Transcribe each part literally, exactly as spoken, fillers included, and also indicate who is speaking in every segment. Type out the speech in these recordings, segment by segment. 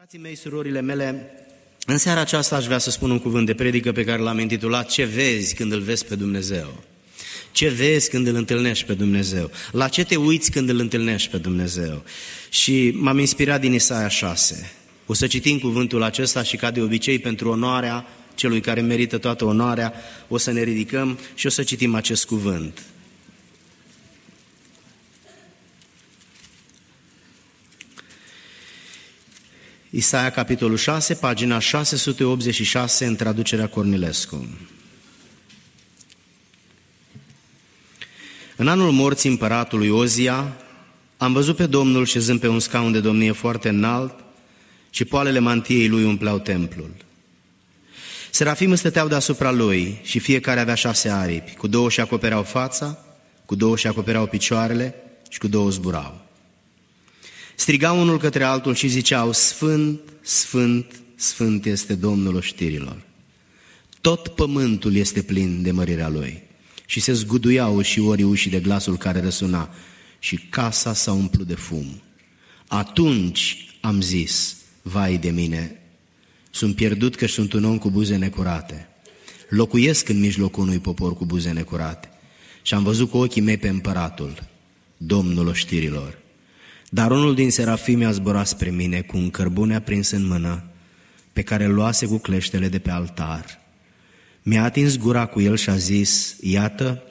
Speaker 1: Frații mei, surorile mele, în seara aceasta aș vrea să spun un cuvânt de predică pe care l-am intitulat Ce vezi când îl vezi pe Dumnezeu? Ce vezi când îl întâlnești pe Dumnezeu? La ce te uiți când îl întâlnești pe Dumnezeu? Și m-am inspirat din Isaia șase. O să citim cuvântul acesta și ca de obicei pentru onoarea celui care merită toată onoarea, o să ne ridicăm și o să citim acest cuvânt. Isaia, capitolul șase, pagina șase sute optzeci și șase, în traducerea Cornilescu. În anul morții împăratului Ozia, am văzut pe Domnul șezând pe un scaun de domnie foarte înalt și poalele mantiei lui umpleau templul. Serafimii stăteau deasupra lui și fiecare avea șase aripi, cu două și acopereau fața, cu două și acopereau picioarele și cu două zburau. Strigau unul către altul și ziceau, Sfânt, Sfânt, Sfânt este Domnul oștirilor. Tot pământul este plin de mărirea Lui. Și se zguduiau și ori ușii de glasul care răsuna și casa s-a umplut de fum. Atunci am zis, vai de mine, sunt pierdut că sunt un om cu buze necurate. Locuiesc în mijlocul unui popor cu buze necurate. Și am văzut cu ochii mei pe împăratul, Domnul oștirilor. Dar unul din serafimi a zburat spre mine cu un cărbune aprins în mână, pe care îl luase cu cleștele de pe altar. Mi-a atins gura cu el și a zis, iată,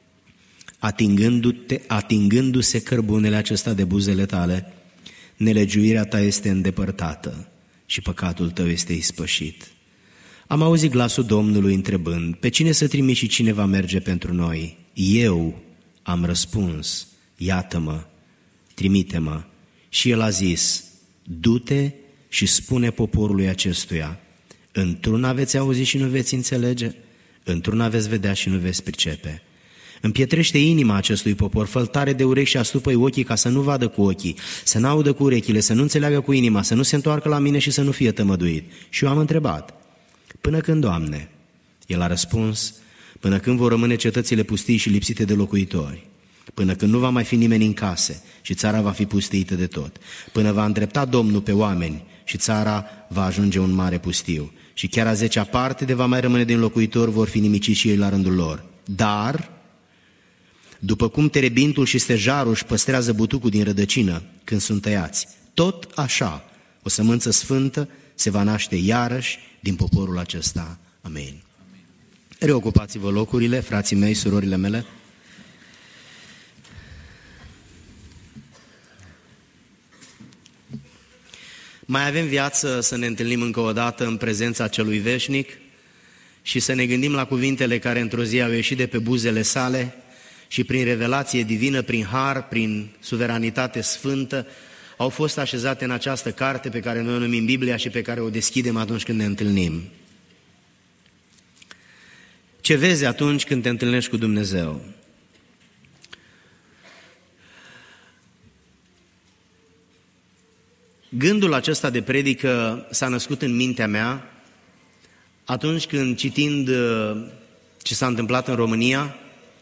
Speaker 1: atingându-te, atingându-se cărbunele acesta de buzele tale, nelegiuirea ta este îndepărtată și păcatul tău este ispășit. Am auzit glasul Domnului întrebând, pe cine să trimiți și cine va merge pentru noi? Eu am răspuns, iată-mă, trimite-mă. Și el a zis, du-te și spune poporului acestuia, într-una veți auzi și nu veți înțelege, într-una veți vedea și nu veți pricepe. Împietrește inima acestui popor, fă-l tare de urechi și astupă-i ochii ca să nu vadă cu ochii, să n-audă cu urechile, să nu înțeleagă cu inima, să nu se întoarcă la mine și să nu fie tămăduit. Și eu am întrebat, până când, Doamne? El a răspuns, până când vor rămâne cetățile pustii și lipsite de locuitori, până când nu va mai fi nimeni în case și țara va fi pustiită de tot, până va îndrepta Domnul pe oameni și țara va ajunge un mare pustiu. Și chiar a zecea parte de va mai rămâne din locuitori vor fi nimiciți și ei la rândul lor. Dar, după cum terebintul și stejarul își păstrează butucul din rădăcină când sunt tăiați, tot așa o sămânță sfântă se va naște iarăși din poporul acesta. Amin. Reocupați-vă locurile, frații mei, surorile mele. Mai avem viață să ne întâlnim încă o dată în prezența celui veșnic și să ne gândim la cuvintele care într-o zi au ieșit de pe buzele sale și prin revelație divină, prin har, prin suveranitate sfântă, au fost așezate în această carte pe care noi o numim Biblia și pe care o deschidem atunci când ne întâlnim. Ce vezi atunci când te întâlnești cu Dumnezeu? Gândul acesta de predică s-a născut în mintea mea atunci când, citind ce s-a întâmplat în România,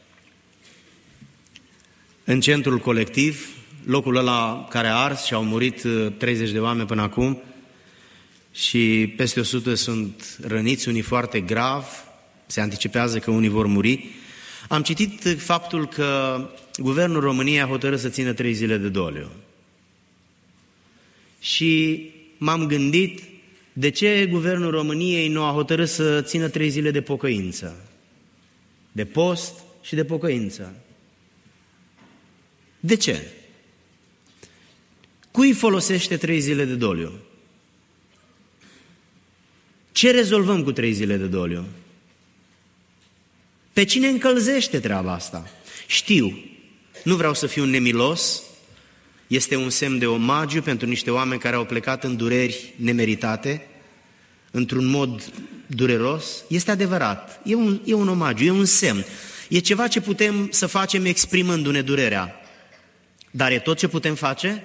Speaker 1: în centrul colectiv, locul ăla care a ars și au murit treizeci de oameni până acum și peste o sută sunt răniți, unii foarte grav, se anticipează că unii vor muri. Am citit faptul că Guvernul României a hotărât să țină trei zile de doliu. Și m-am gândit de ce Guvernul României nu a hotărât să țină trei zile de pocăință, de post și de pocăință. De ce? Cui folosește trei zile de doliu? Ce rezolvăm cu trei zile de doliu? Pe cine încălzește treaba asta? Știu, nu vreau să fiu nemilos, este un semn de omagiu pentru niște oameni care au plecat în dureri nemeritate, într-un mod dureros. Este adevărat, e un, e un omagiu, e un semn. E ceva ce putem să facem exprimându-ne durerea. Dar e tot ce putem face?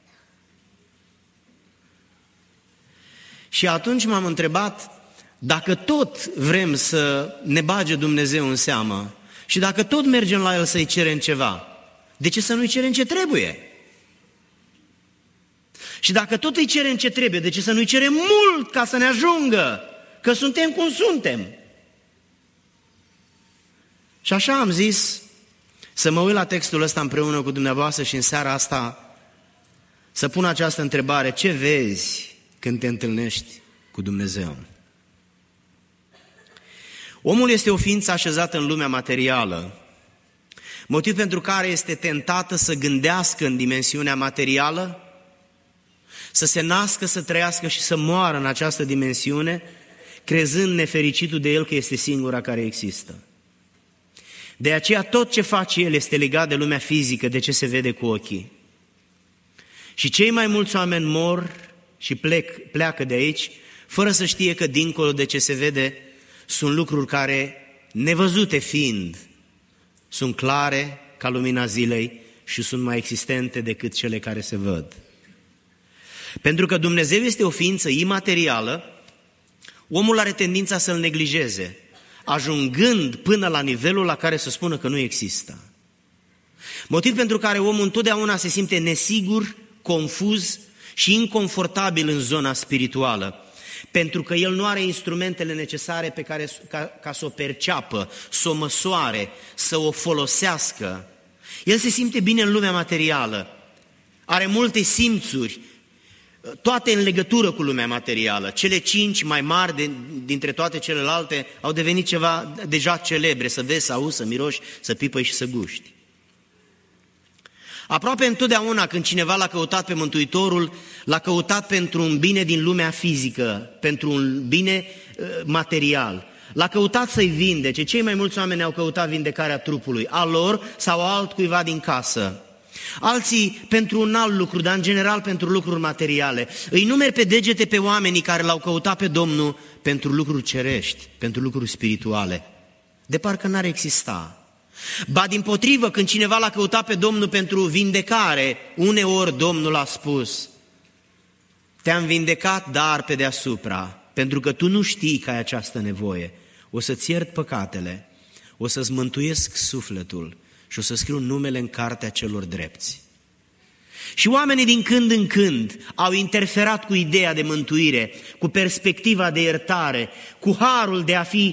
Speaker 1: Și atunci m-am întrebat, dacă tot vrem să ne bage Dumnezeu în seamă și dacă tot mergem la El să-i cerem ceva, de ce să nu-i cerem ce trebuie? Și dacă tot îi cerem ce trebuie, de ce să nu-i cerem mult ca să ne ajungă? Că suntem cum suntem. Și așa am zis să mă uit la textul ăsta împreună cu dumneavoastră și în seara asta să pun această întrebare: ce vezi când te întâlnești cu Dumnezeu? Omul este o ființă așezată în lumea materială, motiv pentru care este tentată să gândească în dimensiunea materială, să se nască, să trăiască și să moară în această dimensiune, crezând nefericitul de el că este singura care există. De aceea tot ce face el este legat de lumea fizică, de ce se vede cu ochii. Și cei mai mulți oameni mor și plec, pleacă de aici fără să știe că dincolo de ce se vede sunt lucruri care, nevăzute fiind, sunt clare ca lumina zilei și sunt mai existente decât cele care se văd. Pentru că Dumnezeu este o ființă imaterială, omul are tendința să-l neglijeze, ajungând până la nivelul la care să spună că nu există. Motiv pentru care omul întotdeauna se simte nesigur, confuz și inconfortabil în zona spirituală, pentru că el nu are instrumentele necesare pe care, ca, ca să o perceapă, să o măsoare, să o folosească. El se simte bine în lumea materială, are multe simțuri, toate în legătură cu lumea materială. Cele cinci mai mari de, dintre toate celelalte au devenit ceva deja celebre, să vezi, să auzi, să miroși, să pipăi și să guști. Aproape întotdeauna când cineva l-a căutat pe Mântuitorul, l-a căutat pentru un bine din lumea fizică, pentru un bine uh, material. L-a căutat să-i vindece. Cei mai mulți oameni au căutat vindecarea trupului, a lor sau a altcuiva din casă. Alții pentru un alt lucru, dar în general pentru lucruri materiale. Îi numeri pe degete pe oamenii care l-au căutat pe Domnul pentru lucruri cerești, pentru lucruri spirituale. De parcă n-ar exista. Ba dimpotrivă, când cineva l-a căutat pe Domnul pentru vindecare, uneori Domnul a spus: te-am vindecat, dar pe deasupra, pentru că tu nu știi că ai această nevoie. O să-ți iert păcatele, o să-ți mântuiesc sufletul și o să scriu numele în cartea celor drepți. Și oamenii din când în când au interferat cu ideea de mântuire, cu perspectiva de iertare, cu harul de a fi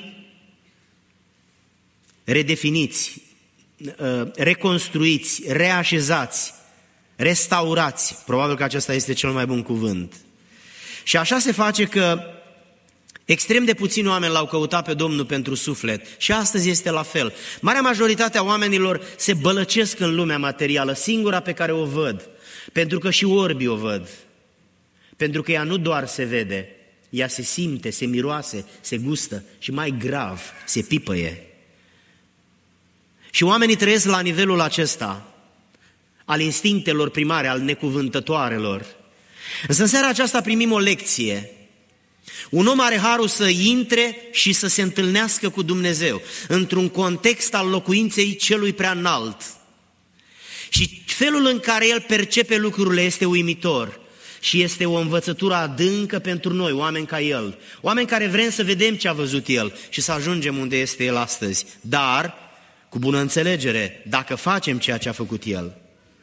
Speaker 1: redefiniți, reconstruiți, reașezați, restaurați. Probabil că acesta este cel mai bun cuvânt. Și așa se face că extrem de puțini oameni l-au căutat pe Domnul pentru suflet și astăzi este la fel. Marea majoritate a oamenilor se bălăcesc în lumea materială, singura pe care o văd, pentru că și orbii o văd, pentru că ea nu doar se vede, ea se simte, se miroase, se gustă și mai grav, se pipăie. Și oamenii trăiesc la nivelul acesta, al instinctelor primare, al necuvântătoarelor. Însă în seara aceasta primim o lecție. Un om are harul să intre și să se întâlnească cu Dumnezeu într-un context al locuinței celui prea înalt. Și felul în care el percepe lucrurile este uimitor și este o învățătură adâncă pentru noi, oameni ca el, oameni care vrem să vedem ce a văzut el și să ajungem unde este el astăzi, dar cu bună înțelegere, dacă facem ceea ce a făcut el.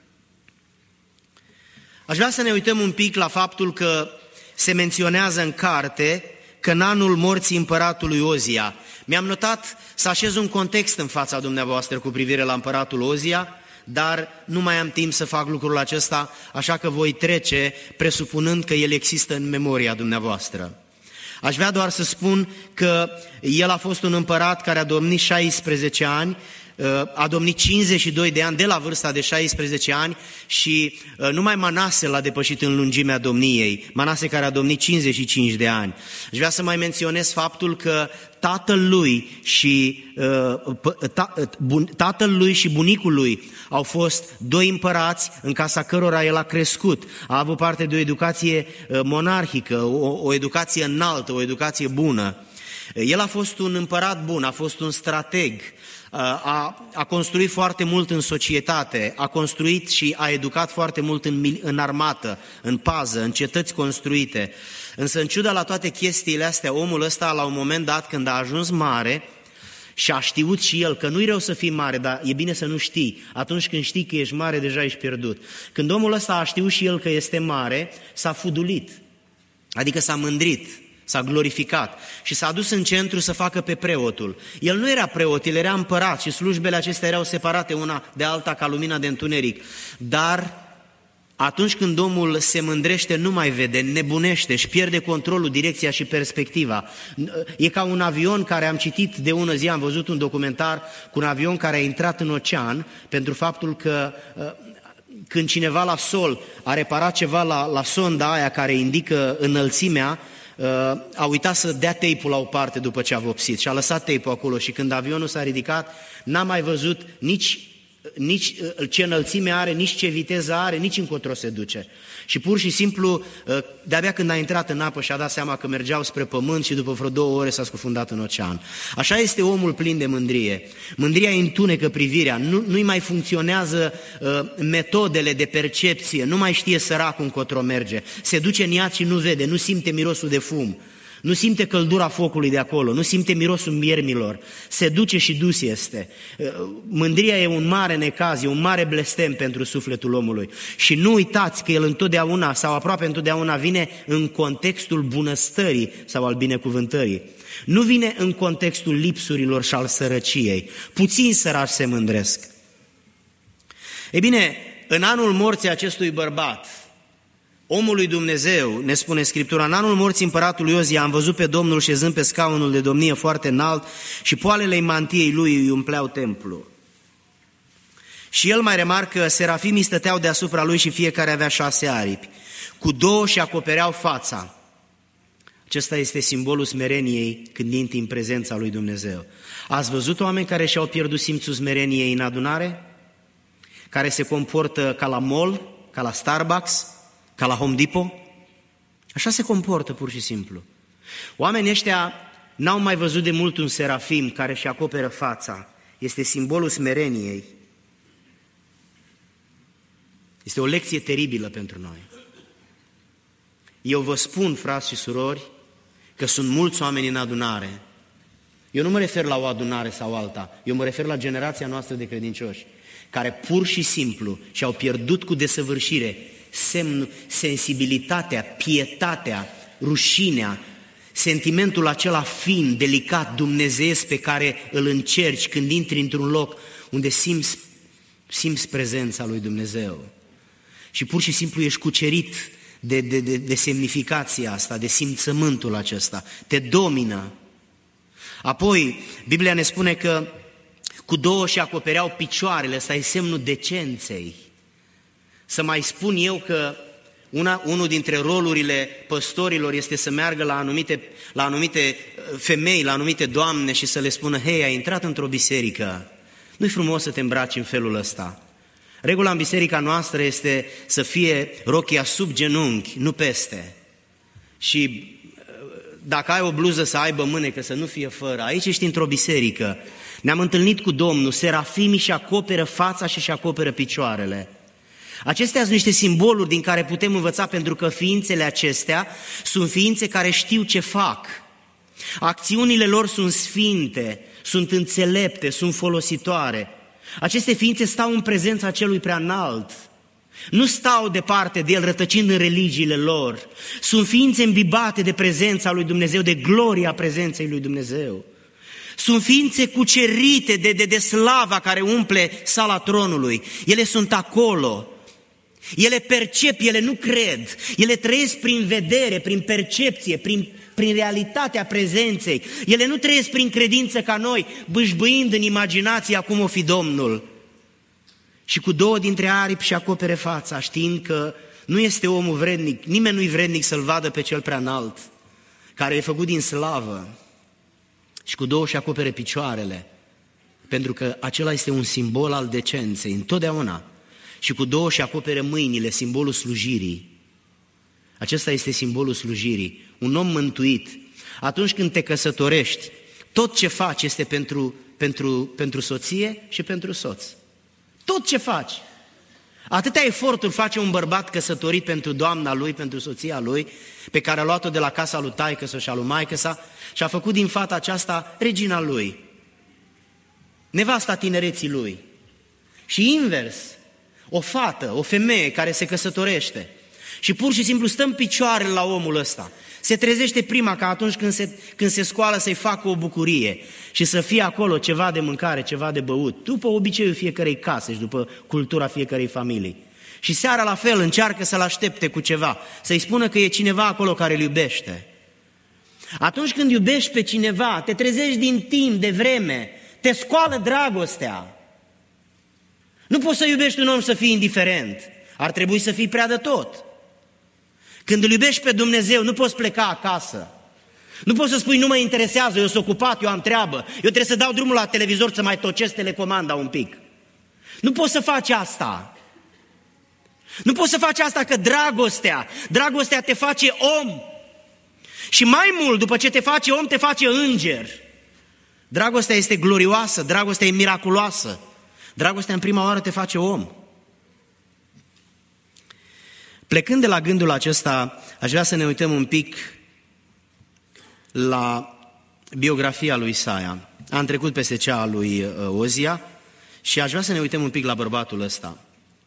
Speaker 1: Aș vrea să ne uităm un pic la faptul că se menționează în carte că în anul morții împăratului Ozia. Mi-am notat să așez un context în fața dumneavoastră cu privire la împăratul Ozia, dar nu mai am timp să fac lucrul acesta, așa că voi trece presupunând că el există în memoria dumneavoastră. Aș vrea doar să spun că el a fost un împărat care a domnit șaisprezece ani, a domnit cincizeci și doi de ani de la vârsta de șaisprezece ani și numai Manase l-a depășit în lungimea domniei, Manase care a domnit cincizeci și cinci de ani. Aș vrea să mai menționez faptul că tatăl lui și, tatăl lui și bunicul lui au fost doi împărați în casa cărora el a crescut. A avut parte de o educație monarhică, o, o educație înaltă, o educație bună. El a fost un împărat bun, a fost un strateg, a, a construit foarte mult în societate, a construit și a educat foarte mult în, în armată, în pază, în cetăți construite. Însă în ciuda la toate chestiile astea, omul ăsta la un moment dat când a ajuns mare Și a știut și el că nu-i rău să fii mare, dar e bine să nu știi. Atunci când știi că ești mare, deja ești pierdut. Când omul ăsta a știut și el că este mare, s-a fudulit, adică s-a mândrit, s-a glorificat și s-a dus în centru să facă pe preotul. El nu era preot, el era împărat și slujbele acestea erau separate una de alta ca lumina de întuneric. Dar atunci când omul se mândrește, nu mai vede, nebunește, își pierde controlul, direcția și perspectiva. E ca un avion care am citit de ună zi, am văzut un documentar cu un avion care a intrat în ocean pentru faptul că când cineva la sol a reparat ceva la, la sonda aia care indică înălțimea, a uitat să dea tape-ul la o parte după ce a vopsit și a lăsat tape-ul acolo și când avionul s-a ridicat, n-a mai văzut nici nici ce înălțime are, nici ce viteză are, nici încotro se duce. Și pur și simplu, de-abia când a intrat în apă și-a dat seama că mergeau spre pământ și după vreo două ore s-a scufundat în ocean. Așa este omul plin de mândrie. Mândria îi întunecă privirea, nu, nu-i mai funcționează uh, metodele de percepție, nu mai știe săracul încotro merge. Se duce în iad și nu vede, nu simte mirosul de fum. Nu simte căldura focului de acolo, nu simte mirosul miermilor, se duce și dus este. Mândria e un mare necaz, e un mare blestem pentru sufletul omului. Și nu uitați că el întotdeauna sau aproape întotdeauna vine în contextul bunăstării sau al binecuvântării. Nu vine în contextul lipsurilor și al sărăciei. Puțini săraci se mândresc. Ei bine, în anul morții acestui bărbat, omul lui Dumnezeu, ne spune Scriptura, în anul morții împăratului Ozia am văzut pe Domnul șezând pe scaunul de domnie foarte înalt și poalele mantiei lui îi umpleau templu. Și el mai remarcă, serafimii stăteau deasupra lui și fiecare avea șase aripi. Cu două și acopereau fața. Acesta este simbolul smereniei când intri în prezența lui Dumnezeu. Ați văzut oameni care și-au pierdut simțul smereniei în adunare? Care se comportă ca la mall, ca la Starbucks, ca la Home Depot? Așa se comportă pur și simplu. Oamenii ăștia n-au mai văzut de mult un serafim care își acoperă fața. Este simbolul smereniei. Este o lecție teribilă pentru noi. Eu vă spun, frați și surori, că sunt mulți oameni în adunare. Eu nu mă refer la o adunare sau alta, eu mă refer la generația noastră de credincioși, care pur și simplu și-au pierdut cu desăvârșire semn, sensibilitatea, pietatea, rușinea, sentimentul acela fin, delicat, dumnezeiesc pe care îl încerci când intri într-un loc unde simți, simți prezența lui Dumnezeu. Și pur și simplu ești cucerit de, de, de, de semnificația asta, de simțământul acesta, te domină. Apoi, Biblia ne spune că cu două și acopereau picioarele, ăsta e semnul decenței. Să mai spun eu că una, unul dintre rolurile păstorilor este să meargă la anumite, la anumite femei, la anumite doamne și să le spună, hei, ai intrat într-o biserică, nu-i frumos să te îmbraci în felul ăsta. Regula în biserica noastră este să fie rochia sub genunchi, nu peste. Și dacă ai o bluză să aibă mânecă, să nu fie fără. Aici ești într-o biserică. Ne-am întâlnit cu Domnul, serafimii și acoperă fața și și acoperă picioarele. Acestea sunt niște simboluri din care putem învăța, pentru că ființele acestea sunt ființe care știu ce fac. Acțiunile lor sunt sfinte, sunt înțelepte, sunt folositoare. Aceste ființe stau în prezența celui preanalt. Nu stau departe de el rătăcind în religiile lor. Sunt ființe îmbibate de prezența lui Dumnezeu, de gloria prezenței lui Dumnezeu. Sunt ființe cucerite de, de, de slava care umple sala tronului. Ele sunt acolo. Ele percep, ele nu cred. Ele trăiesc prin vedere, prin percepție, prin, prin realitatea prezenței. Ele nu trăiesc prin credință ca noi, bâșbâind în imaginație acum o fi Domnul. Și cu două dintre aripi și acopere fața, știind că nu este omul vrednic, nimeni nu-i vrednic să-l vadă pe cel preanalt, care e făcut din slavă. Și cu două și acopere picioarele, pentru că acela este un simbol al decenței, întotdeauna. Și cu două și acopere mâinile, simbolul slujirii. Acesta este simbolul slujirii. Un om mântuit, atunci când te căsătorești, tot ce faci este pentru, pentru, pentru soție și pentru soț. Tot ce faci. Atâtea eforturi face un bărbat căsătorit pentru doamna lui, pentru soția lui, pe care a luat-o de la casa lui taică-sa și a lui maică-sa și a făcut din fata aceasta regina lui. nevasta tinereții lui. Și invers, o fată, o femeie care se căsătorește și pur și simplu stă în picioare la omul ăsta. Se trezește prima ca atunci când se, când se scoală să-i facă o bucurie și să fie acolo ceva de mâncare, ceva de băut, după obiceiul fiecărei case și după cultura fiecărei familii. Și seara la fel încearcă să-l aștepte cu ceva, să-i spună că e cineva acolo care îl iubește. Atunci când iubești pe cineva, te trezești din timp, de vreme, te scoală dragostea. Nu poți să iubești un om să fii indiferent, ar trebui să fii prea de tot. Când îl iubești pe Dumnezeu, nu poți pleca acasă. Nu poți să spui, nu mă interesează, eu sunt ocupat, eu am treabă, eu trebuie să dau drumul la televizor să mai tocesc telecomanda un pic. Nu poți să faci asta. Nu poți să faci asta că dragostea, dragostea te face om. Și mai mult, după ce te face om, te face înger. Dragostea este glorioasă, dragostea e miraculoasă. Dragostea în prima oară te face om. Plecând de la gândul acesta, aș vrea să ne uităm un pic la biografia lui Isaia. Am trecut peste cea a lui Ozia și aș vrea să ne uităm un pic la bărbatul ăsta.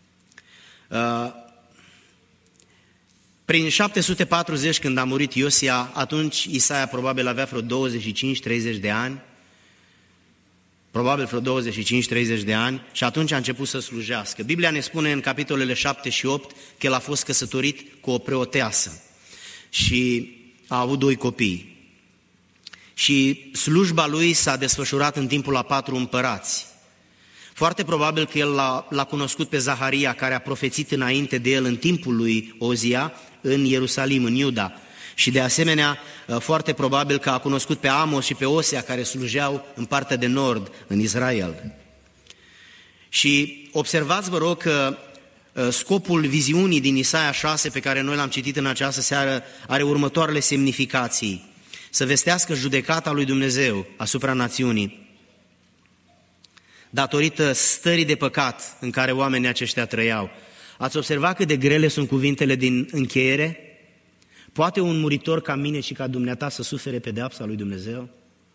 Speaker 1: Prin șapte sute patruzeci, când a murit Iosia, atunci Isaia probabil avea vreo douăzeci și cinci treizeci de ani, probabil vreo douăzeci și cinci treizeci de ani, și atunci a început să slujească. Biblia ne spune în capitolele șapte și opt că el a fost căsătorit cu o preoteasă și a avut doi copii. Și slujba lui s-a desfășurat în timpul a patru împărați. Foarte probabil că el l-a, l-a cunoscut pe Zaharia, care a profețit înainte de el în timpul lui Ozia în Ierusalim, în Iuda. Și de asemenea, foarte probabil că a cunoscut pe Amos și pe Osea, care slujeau în partea de nord, în Israel. Și observați, vă rog, că scopul viziunii din Isaia șase, pe care noi l-am citit în această seară, are următoarele semnificații. Să vestească judecata lui Dumnezeu asupra națiunii, datorită stării de păcat în care oamenii aceștia trăiau. Ați observat cât de grele sunt cuvintele din încheiere? Poate un muritor ca mine și ca dumneata să sufere pedeapsa lui Dumnezeu?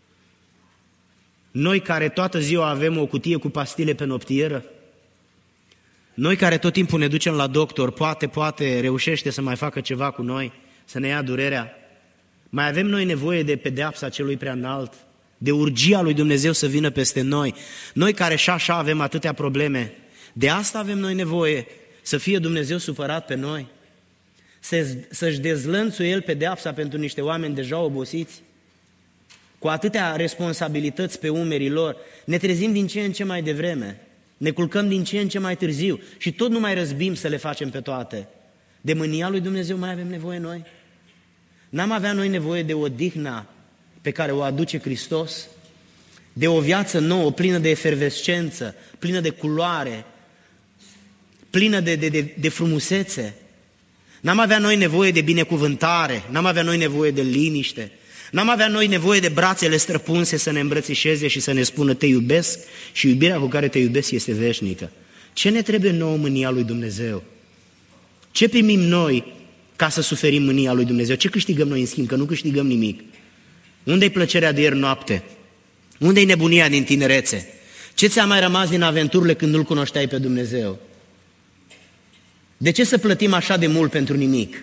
Speaker 1: Noi care toată ziua avem o cutie cu pastile pe noptieră? Noi care tot timpul ne ducem la doctor, poate, poate reușește să mai facă ceva cu noi, să ne ia durerea? Mai avem noi nevoie de pedeapsa celui prea înalt, de urgia lui Dumnezeu să vină peste noi? Noi care și așa avem atâtea probleme, de asta avem noi nevoie, să fie Dumnezeu supărat pe noi? Să-și dezlănțuie El pedeapsa pentru niște oameni deja obosiți? Cu atâtea responsabilități pe umerii lor, ne trezim din ce în ce mai devreme, ne culcăm din ce în ce mai târziu și tot nu mai răzbim să le facem pe toate. De mânia lui Dumnezeu mai avem nevoie noi? N-am avea noi nevoie de odihna pe care o aduce Hristos? De o viață nouă, plină de efervescență, plină de culoare, plină de, de, de, de frumusețe? N-am avea noi nevoie de binecuvântare, n-am avea noi nevoie de liniște, n-am avea noi nevoie de brațele străpunse să ne îmbrățișeze și să ne spună te iubesc și iubirea cu care te iubesc este veșnică. Ce ne trebuie nouă mânia lui Dumnezeu? Ce primim noi ca să suferim mânia lui Dumnezeu? Ce câștigăm noi în schimb? Că nu câștigăm nimic. Unde-i plăcerea de ieri noapte? Unde-i nebunia din tinerețe? Ce ți-a mai rămas din aventurile când nu-L cunoșteai pe Dumnezeu? De ce să plătim așa de mult pentru nimic?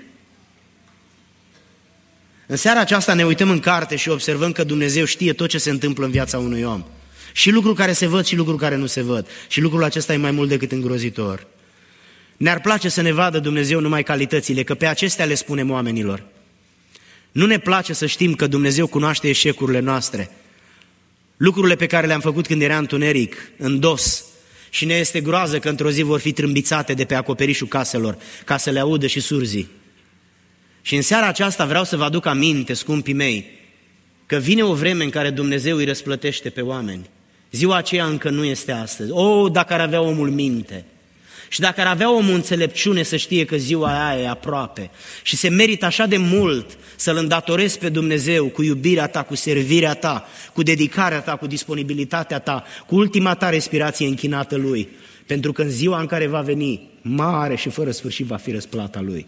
Speaker 1: În seara aceasta ne uităm în carte și observăm că Dumnezeu știe tot ce se întâmplă în viața unui om. Și lucruri care se văd și lucruri care nu se văd. Și lucrul acesta e mai mult decât îngrozitor. Ne-ar place să ne vadă Dumnezeu numai calitățile, că pe acestea le spunem oamenilor. Nu ne place să știm că Dumnezeu cunoaște eșecurile noastre, lucrurile pe care le-am făcut când era întuneric, în dos, și ne este groază că într-o zi vor fi trâmbițate de pe acoperișul caselor, ca să le audă și surzii. Și în seara aceasta vreau să vă aduc aminte, scumpii mei, că vine o vreme în care Dumnezeu îi răsplătește pe oameni. Ziua aceea încă nu este astăzi. O, dacă ar avea omul minte! Și dacă ar avea omul înțelepciune să știe că ziua aia e aproape și se merită așa de mult să-L îndatorezi pe Dumnezeu cu iubirea ta, cu servirea ta, cu dedicarea ta, cu disponibilitatea ta, cu ultima ta respirație închinată Lui, pentru că în ziua în care va veni, mare și fără sfârșit va fi răsplata Lui.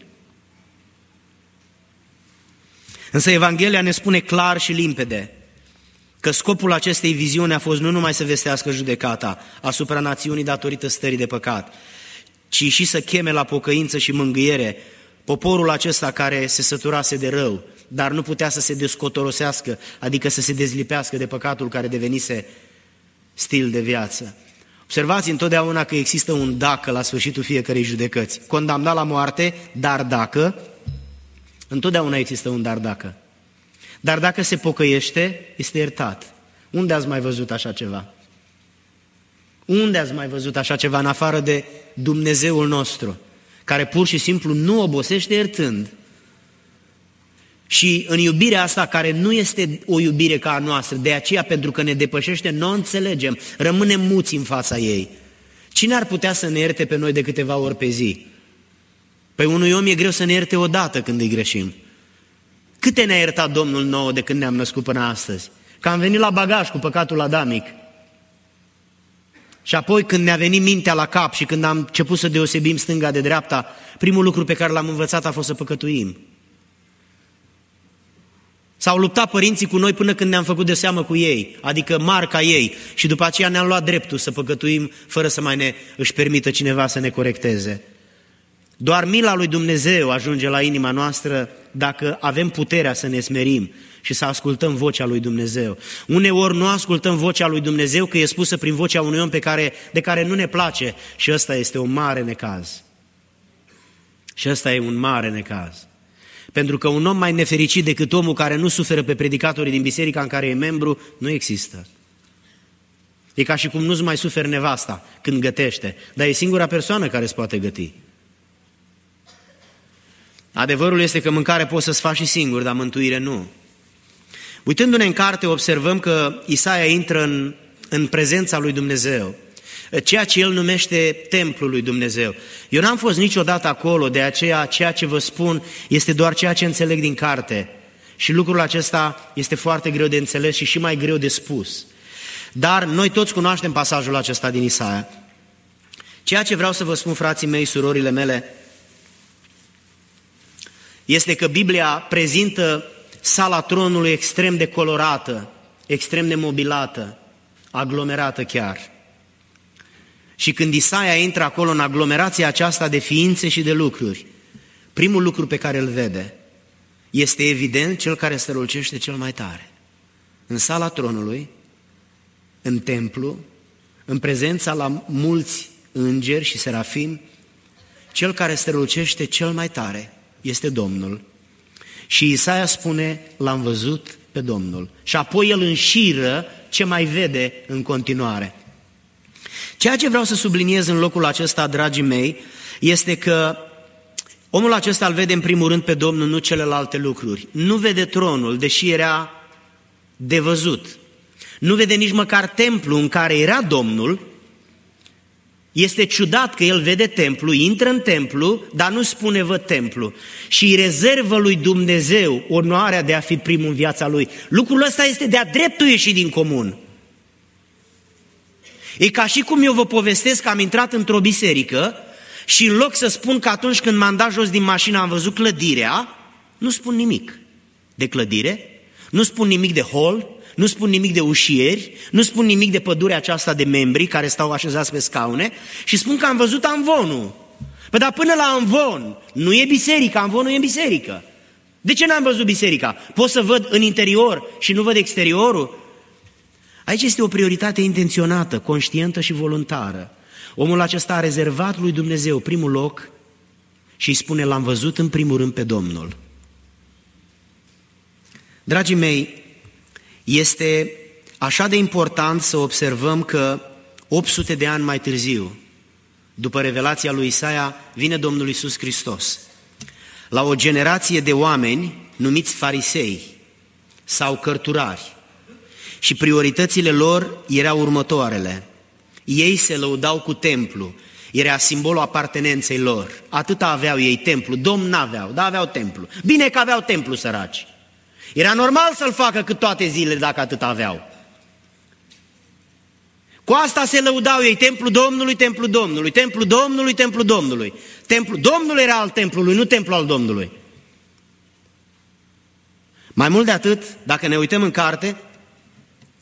Speaker 1: Însă Evanghelia ne spune clar și limpede Că scopul acestei viziuni a fost nu numai să vestească judecata asupra națiunii datorită stării de păcat, ci și să cheme la pocăință și mângâiere poporul acesta care se săturase de rău, dar nu putea să se descotorosească, adică să se dezlipească de păcatul care devenise stil de viață. Observați întotdeauna că există un dacă la sfârșitul fiecărei judecăți. Condamnat la moarte, dar dacă, întotdeauna există un dar dacă. Dar dacă se pocăiește, este iertat. Unde ați mai văzut așa ceva? Unde ați mai văzut așa ceva în afară de Dumnezeul nostru, care pur și simplu nu obosește iertând? Și în iubirea asta, care nu este o iubire ca a noastră, de aceea pentru că ne depășește, nu o înțelegem, rămânem muți în fața ei. Cine ar putea să ne ierte pe noi de câteva ori pe zi? Păi unui om e greu să ne ierte odată când îi greșim. Câte ne-a iertat Domnul nouă de când ne-am născut până astăzi? Că am venit la bagaj cu păcatul adamic. Și apoi când ne-a venit mintea la cap și când am început să deosebim stânga de dreapta, primul lucru pe care l-am învățat a fost să păcătuim. S-au luptat părinții cu noi până când ne-am făcut de seamă cu ei, adică marca ei, și după aceea ne-am luat dreptul să păcătuim fără să mai ne își permită cineva să ne corecteze. Doar mila lui Dumnezeu ajunge la inima noastră dacă avem puterea să ne smerim și să ascultăm vocea lui Dumnezeu. Uneori nu ascultăm vocea lui Dumnezeu că e spusă prin vocea unui om pe care, de care nu ne place, și ăsta este un mare necaz. Și ăsta e un mare necaz. Pentru că un om mai nefericit decât omul care nu suferă pe predicatorii din biserica în care e membru, nu există. E ca și cum nu-ți mai suferi nevasta când gătește, dar e singura persoană care îți poate găti. Adevărul este că mâncare poți să-ți faci și singur, dar mântuire nu. Uitându-ne în carte, observăm că Isaia intră în, în prezența lui Dumnezeu, ceea ce el numește templul lui Dumnezeu. Eu n-am fost niciodată acolo, de aceea ceea ce vă spun este doar ceea ce înțeleg din carte. Și lucrul acesta este foarte greu de înțeles și și mai greu de spus. Dar noi toți cunoaștem pasajul acesta din Isaia. Ceea ce vreau să vă spun, frații mei, surorile mele, este că Biblia prezintă sala tronului extrem de colorată, extrem de mobilată, aglomerată chiar. Și când Isaia intră acolo în aglomerația aceasta de ființe și de lucruri, primul lucru pe care îl vede este evident cel care strălucește cel mai tare. În sala tronului, în templu, în prezența la mulți îngeri și serafimi, cel care strălucește cel mai tare este Domnul. Și Isaia spune, l-am văzut pe Domnul. Și apoi el înșiră ce mai vede în continuare. Ceea ce vreau să subliniez în locul acesta, dragii mei, este că omul acesta îl vede în primul rând pe Domnul, nu celelalte lucruri. Nu vede tronul, deși era de văzut. Nu vede nici măcar templu în care era Domnul. Este ciudat că el vede templu, intră în templu, dar nu spune văd templu. Și îi rezervă lui Dumnezeu onoarea de a fi primul în viața lui. Lucrul ăsta este de-a dreptul ieșit din comun. E ca și cum eu vă povestesc că am intrat într-o biserică și în loc să spun că atunci când m-am dat jos din mașină am văzut clădirea, nu spun nimic de clădire, nu spun nimic de hol, nu spun nimic de ușieri, nu spun nimic de pădurea aceasta de membri care stau așezați pe scaune și spun că am văzut amvonul. Păi dar până la amvon nu e biserica, amvonul e în biserică. De ce n-am văzut biserica? Pot să văd în interior și nu văd exteriorul? Aici este o prioritate intenționată, conștientă și voluntară. Omul acesta a rezervat lui Dumnezeu primul loc și îi spune, l-am văzut în primul rând pe Domnul. Dragii mei, este așa de important să observăm că opt sute de ani mai târziu, după revelația lui Isaia, vine Domnul Iisus Hristos la o generație de oameni numiți farisei sau cărturari. Și prioritățile lor erau următoarele. Ei se lăudau cu templu, era simbolul apartenenței lor. Atâta aveau ei templu, Domn n-aveau, dar aveau templu. Bine că aveau templu, săraci. Era normal să-l facă cât toate zilele dacă atât aveau. Cu asta se lăudau ei, templu Domnului, templu Domnului, templu Domnului, templu Domnului. Templu Domnului era al templului, nu templu al Domnului. Mai mult de atât, dacă ne uităm în carte,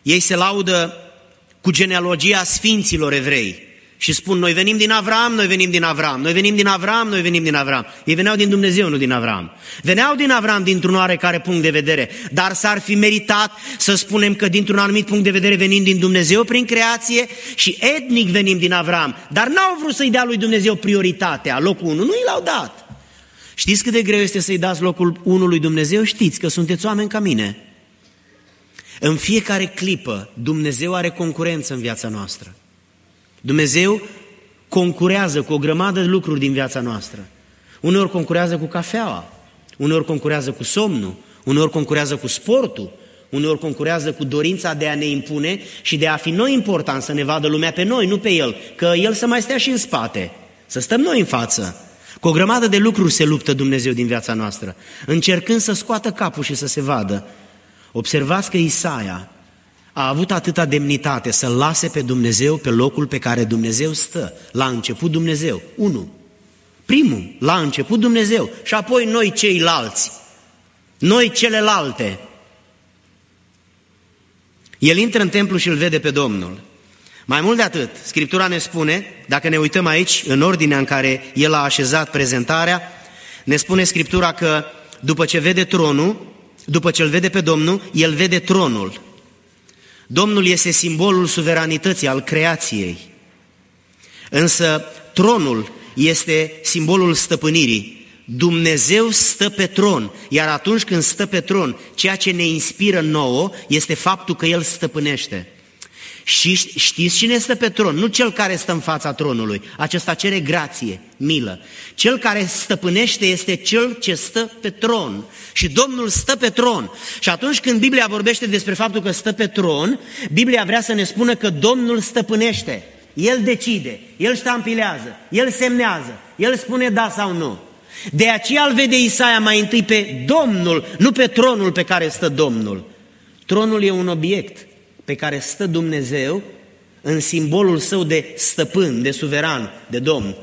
Speaker 1: Ei se laudă cu genealogia sfinților evrei și spun, noi venim din Avram, noi venim din Avram, noi venim din Avram, noi venim din Avram. Ei veneau din Dumnezeu, nu din Avram. Veneau din Avram dintr-un oarecare punct de vedere, dar s-ar fi meritat să spunem că dintr-un anumit punct de vedere venim din Dumnezeu prin creație și etnic venim din Avram, dar n-au vrut să-i dea lui Dumnezeu prioritatea, locul unu, nu i l-au dat. Știți cât de greu este să-i dați locul unu lui Dumnezeu? Știți că sunteți oameni ca mine. În fiecare clipă Dumnezeu are concurență în viața noastră. Dumnezeu concurează cu o grămadă de lucruri din viața noastră. Uneori concurează cu cafeaua, uneori concurează cu somnul, uneori concurează cu sportul, uneori concurează cu dorința de a ne impune și de a fi noi important, să ne vadă lumea pe noi, nu pe El, că El să mai stea și în spate, să stăm noi în față. Cu o grămadă de lucruri se luptă Dumnezeu din viața noastră, încercând să scoată capul și să se vadă. Observați că Isaia a avut atâta demnitate să lase pe Dumnezeu pe locul pe care Dumnezeu stă. La început Dumnezeu, unu. Primul, la început Dumnezeu și apoi noi ceilalți, noi celelalte. El intră în templu și îl vede pe Domnul. Mai mult de atât, Scriptura ne spune, dacă ne uităm aici, în ordinea în care el a așezat prezentarea, ne spune Scriptura că după ce vede tronul, după ce îl vede pe Domnul, el vede tronul. Domnul este simbolul suveranității, al creației. Însă tronul este simbolul stăpânirii. Dumnezeu stă pe tron, iar atunci când stă pe tron, ceea ce ne inspiră nouă este faptul că El stăpânește. Și știți cine stă pe tron? Nu cel care stă în fața tronului, acesta cere grație, milă. Cel care stăpânește este cel ce stă pe tron și Domnul stă pe tron. Și atunci când Biblia vorbește despre faptul că stă pe tron, Biblia vrea să ne spună că Domnul stăpânește. El decide, El ștampilează, El semnează, El spune da sau nu. De aceea îl vede Isaia mai întâi pe Domnul, nu pe tronul pe care stă Domnul. Tronul e un obiect pe care stă Dumnezeu în simbolul său de stăpân, de suveran, de domn.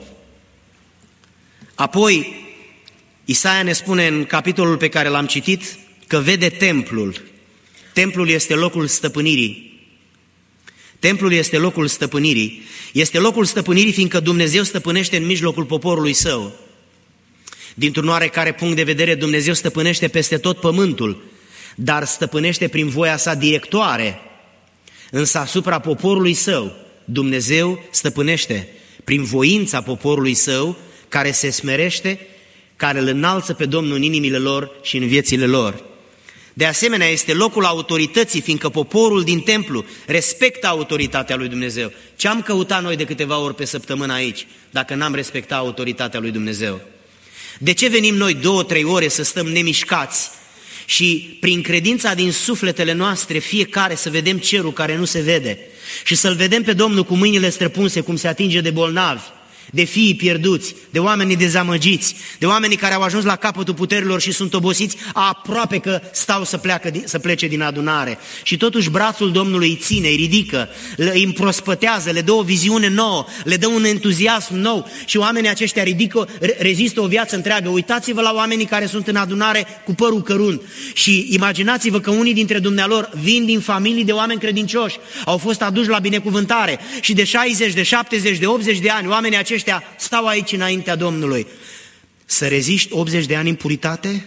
Speaker 1: Apoi, Isaia ne spune în capitolul pe care l-am citit că vede templul. Templul este locul stăpânirii. Templul este locul stăpânirii. Este locul stăpânirii fiindcă Dumnezeu stăpânește în mijlocul poporului său. Dintr-un oarecare punct de vedere, Dumnezeu stăpânește peste tot pământul, dar stăpânește prin voia sa directoare. Însă asupra poporului său, Dumnezeu stăpânește prin voința poporului său, care se smerește, care îl înalță pe Domnul în inimile lor și în viețile lor. De asemenea, este locul autorității, fiindcă poporul din templu respectă autoritatea lui Dumnezeu. Ce am căutat noi de câteva ori pe săptămână aici, dacă n-am respectat autoritatea lui Dumnezeu? De ce venim noi două, trei ore să stăm nemișcați și prin credința din sufletele noastre fiecare să vedem cerul care nu se vede și să-L vedem pe Domnul cu mâinile străpunse cum se atinge de bolnavi, de fiii pierduți, de oamenii dezamăgiți, de oamenii care au ajuns la capătul puterilor și sunt obosiți, aproape că stau să, pleacă, să plece din adunare. Și totuși brațul Domnului îi ține, îi ridică, îi împrospătează, le dă o viziune nouă, le dă un entuziasm nou și oamenii aceștia ridică, rezistă o viață întreagă. Uitați-vă la oamenii care sunt în adunare cu părul cărunt și imaginați-vă că unii dintre dumnealor vin din familii de oameni credincioși, au fost aduși la binecuvântare și de șaizeci, de șaptezeci, de optzeci de ani, oamenii aceștia stau aici înaintea Domnului. Să reziști optzeci de ani în puritate?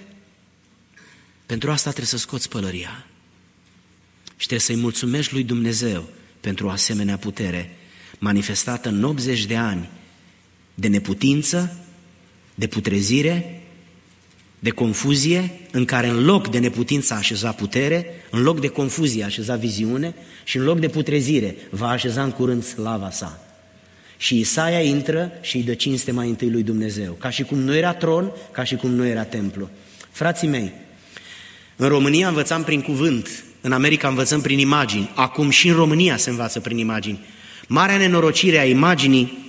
Speaker 1: Pentru asta trebuie să scoți pălăria. Și trebuie să-i mulțumești lui Dumnezeu pentru o asemenea putere manifestată în optzeci de ani de neputință, de putrezire, de confuzie, în care în loc de neputință a așezat putere, în loc de confuzie a așezat viziune și în loc de putrezire va așeza în curând slava sa. Și Isaia intră și îi dă cinste mai întâi lui Dumnezeu, ca și cum nu era tron, ca și cum nu era templu. Frații mei, în România învățam prin cuvânt, în America învățăm prin imagini, acum și în România se învață prin imagini. Marea nenorocire a imaginii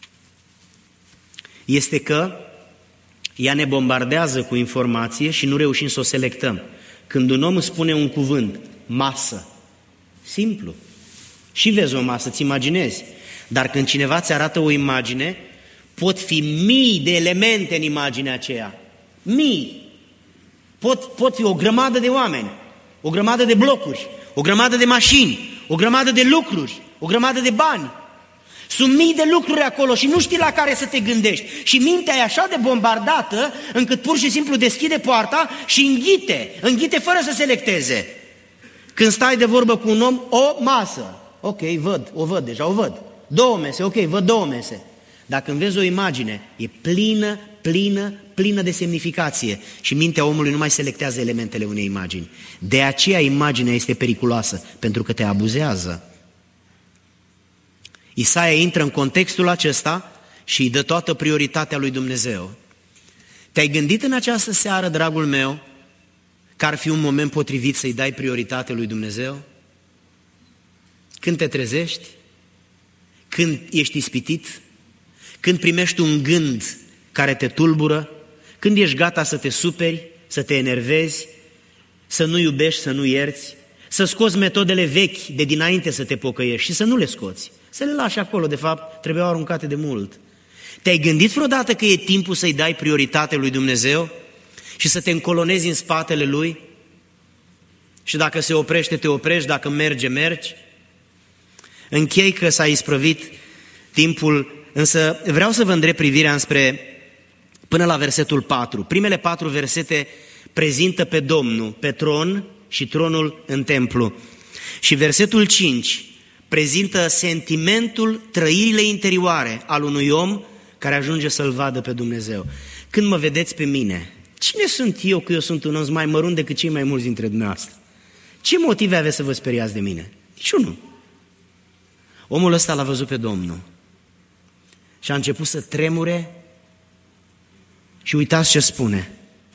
Speaker 1: este că ea ne bombardează cu informație și nu reușim să o selectăm. Când un om spune un cuvânt, masă, simplu, și vezi o masă, îți imaginezi. Dar când cineva ți arată o imagine, pot fi mii de elemente în imaginea aceea. Mii. Pot, pot fi o grămadă de oameni, o grămadă de blocuri, o grămadă de mașini, o grămadă de lucruri, o grămadă de bani. Sunt mii de lucruri acolo și nu știi la care să te gândești. Și mintea e așa de bombardată încât pur și simplu deschide poarta și înghite, înghite fără să selecteze. Când stai de vorbă cu un om, o masă. Ok, văd, o văd deja, o văd. Două mese, ok, văd două mese. Dacă îmi vezi o imagine, e plină, plină, plină de semnificație și mintea omului nu mai selectează elementele unei imagini. De aceea imaginea este periculoasă, pentru că te abuzează. Isaia intră în contextul acesta și îi dă toată prioritatea lui Dumnezeu. Te-ai gândit în această seară, dragul meu, că ar fi un moment potrivit să-i dai prioritate lui Dumnezeu? Când te trezești? Când ești ispitit? Când primești un gând care te tulbură? Când ești gata să te superi, să te enervezi, să nu iubești, să nu ierți, să scoți metodele vechi de dinainte să te pocăiești și să nu le scoți, să le lași acolo, de fapt, trebuiau aruncate de mult. Te-ai gândit vreodată că e timpul să-i dai prioritate lui Dumnezeu și să te încolonezi în spatele Lui? Și dacă se oprește, te oprești, dacă merge, mergi? Închei că s-a isprăvit timpul, însă vreau să vă îndrept privirea înspre până la versetul patru. Primele patru versete prezintă pe Domnul, pe tron și tronul în templu. Și versetul cinci prezintă sentimentul, trăirile interioare al unui om care ajunge să-L vadă pe Dumnezeu. Când mă vedeți pe mine, cine sunt eu că eu sunt un om mai mărunt decât cei mai mulți dintre dumneavoastră? Ce motive aveți să vă speriați de mine? Niciunul. Omul ăsta l-a văzut pe Domnul și a început să tremure și uitați ce spune.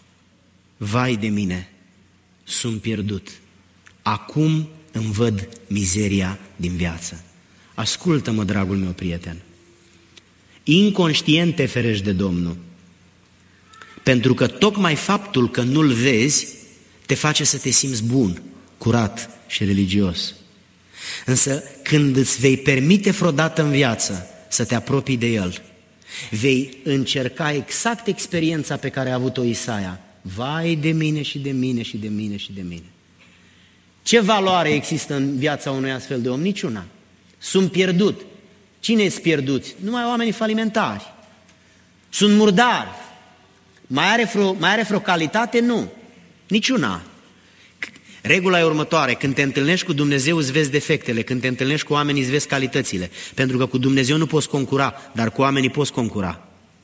Speaker 1: Vai de mine, sunt pierdut. Acum îmi văd mizeria din viață. Ascultă-mă, dragul meu prieten. Inconștient te ferești de Domnul, pentru că tocmai faptul că nu-L vezi te face să te simți bun, curat și religios. Însă când îți vei permite vreodată în viață să te apropii de El, vei încerca exact experiența pe care a avut-o Isaia. Vai de mine și de mine și de mine și de mine. Ce valoare există în viața unui astfel de om? Niciuna. Sunt pierdut. Cine-s pierduți? Numai oamenii falimentari. Sunt murdari. Mai are vreo, mai are vreo calitate? Nu. Niciuna. Regula e următoare. Când te întâlnești cu Dumnezeu îți vezi defectele. Când te întâlnești cu oamenii îți vezi calitățile. Pentru că cu Dumnezeu nu poți concura, dar cu oamenii poți concura.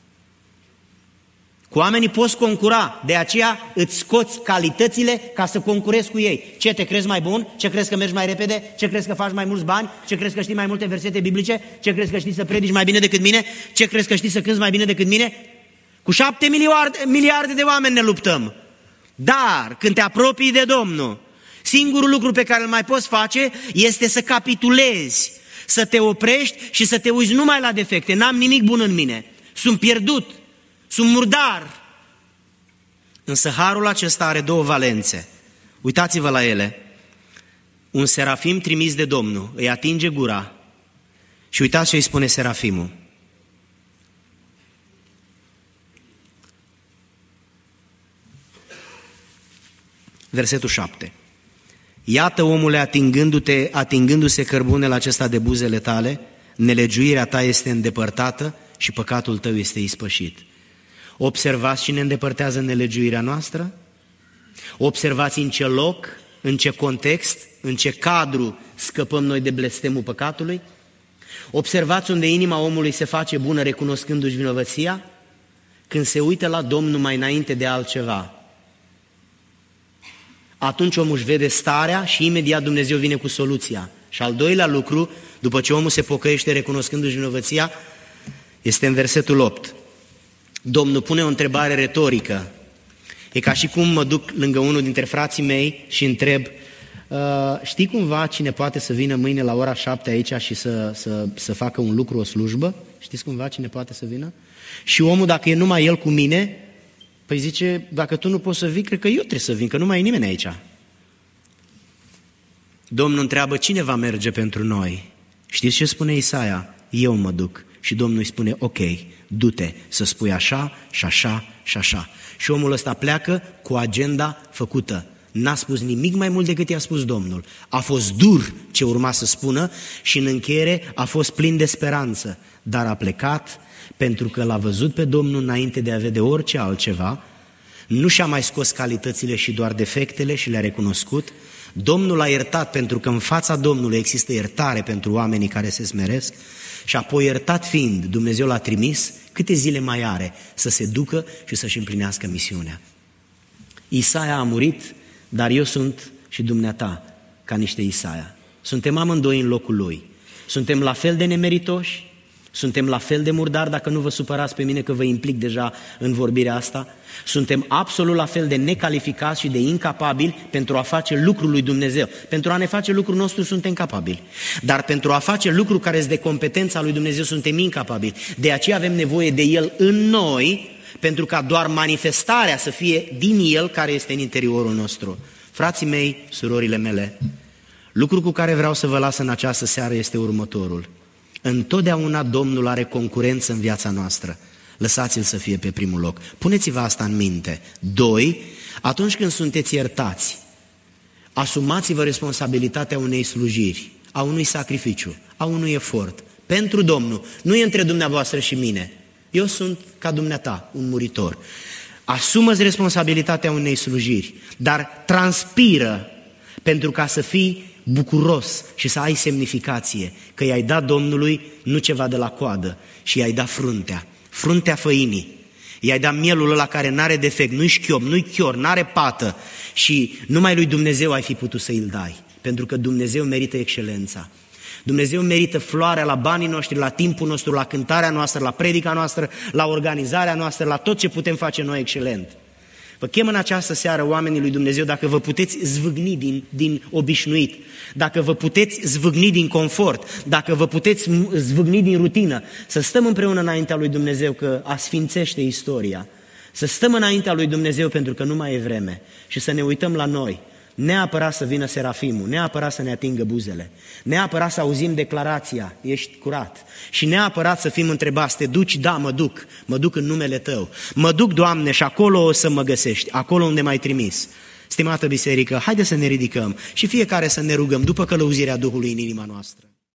Speaker 1: Cu oamenii poți concura, de aceea îți scoți calitățile ca să concurezi cu ei. Ce, te crezi mai bun? Ce crezi că mergi mai repede? Ce crezi că faci mai mulți bani? Ce crezi că știi mai multe versete biblice? Ce crezi că știi să predici mai bine decât mine? Ce crezi că știi să cânți mai bine decât mine? Cu șapte miliarde, miliarde de oameni ne luptăm. Dar când te apropii de Domnul, singurul lucru pe care îl mai poți face este să capitulezi, să te oprești și să te uiți numai la defecte. N-am nimic bun în mine. Sunt pierdut. Sunt murdar. Însă harul acesta are două valențe. Uitați-vă la ele. Un serafim trimis de Domnul îi atinge gura și uitați ce îi spune serafimul. Versetul șapte. Iată, omule, atingându-te, atingându-se cărbunele acesta de buzele tale, nelegiuirea ta este îndepărtată și păcatul tău este ispășit. Observați cine îndepărtează nelegiuirea noastră? Observați în ce loc, în ce context, în ce cadru scăpăm noi de blestemul păcatului? Observați unde inima omului se face bună recunoscându-și vinovăția? Când se uită la Domnul mai înainte de altceva. Atunci omul își vede starea și imediat Dumnezeu vine cu soluția. Și al doilea lucru, după ce omul se pocăiește recunoscându-și vinovăția, este în versetul opt. Domnul pune o întrebare retorică. E ca și cum mă duc lângă unul dintre frații mei și întreb, știi cumva cine poate să vină mâine la ora șapte aici și să, să, să facă un lucru, o slujbă? Știți cumva cine poate să vină? Și omul, dacă e numai el cu mine, păi zice, dacă tu nu poți să vii, cred că eu trebuie să vin, că nu mai e nimeni aici. Domnul întreabă, cine va merge pentru noi? Știți ce spune Isaia? Eu mă duc. Și Domnul îi spune, ok, du-te să spui așa și așa și așa. Și omul ăsta pleacă cu agenda făcută. N-a spus nimic mai mult decât i-a spus Domnul. A fost dur ce urma să spună și în încheiere a fost plin de speranță, dar a plecat pentru că l-a văzut pe Domnul înainte de a vede orice altceva, nu și-a mai scos calitățile și doar defectele și le-a recunoscut. Domnul a iertat pentru că în fața Domnului există iertare pentru oamenii care se smeresc și apoi iertat fiind, Dumnezeu l-a trimis, câte zile mai are să se ducă și să-și împlinească misiunea. Isaia a murit, dar eu sunt și dumneata ca niște Isaia. Suntem amândoi în locul lui. Suntem la fel de nemeritoși, suntem la fel de murdari, dacă nu vă supărați pe mine că vă implic deja în vorbirea asta. Suntem absolut la fel de necalificați și de incapabili pentru a face lucrul lui Dumnezeu. Pentru a ne face lucrul nostru suntem capabili, dar pentru a face lucrul care este de competența lui Dumnezeu suntem incapabili. De aceea avem nevoie de El în noi, pentru ca doar manifestarea să fie din El care este în interiorul nostru. Frații mei, surorile mele, lucrul cu care vreau să vă las în această seară este următorul. Întotdeauna Domnul are concurență în viața noastră. Lăsați-L să fie pe primul loc. Puneți-vă asta în minte. Doi, atunci când sunteți iertați, asumați-vă responsabilitatea unei slujiri, a unui sacrificiu, a unui efort. Pentru Domnul, nu e între dumneavoastră și mine. Eu sunt ca dumneata, un muritor. Asumă-ți responsabilitatea unei slujiri, dar transpiră pentru ca să fii bucuros și să ai semnificație, că i-ai dat Domnului nu ceva de la coadă, și i-ai dat fruntea, fruntea făinii. I-ai dat mielul ăla care n-are defect, nu-i șchiop, nu-i chior, n-are pată și numai lui Dumnezeu ai fi putut să îl dai, pentru că Dumnezeu merită excelența. Dumnezeu merită floarea la banii noștri, la timpul nostru, la cântarea noastră, la predica noastră, la organizarea noastră, la tot ce putem face noi excelent. Vă chem în această seară, oamenii lui Dumnezeu, dacă vă puteți zvâgni din, din obișnuit, dacă vă puteți zvâgni din confort, dacă vă puteți zvâgni din rutină, să stăm împreună înaintea lui Dumnezeu, că asfințește istoria, să stăm înaintea lui Dumnezeu pentru că nu mai e vreme și să ne uităm la noi. Neapărat să vină serafimul, neapărat să ne atingă buzele, neapărat să auzim declarația, ești curat, și neapărat să fim întrebați, te duci? Da, mă duc, mă duc în numele Tău, mă duc, Doamne, și acolo o să mă găsești, acolo unde m-ai trimis. Stimată biserică, haide să ne ridicăm și fiecare să ne rugăm după călăuzirea Duhului în inima noastră.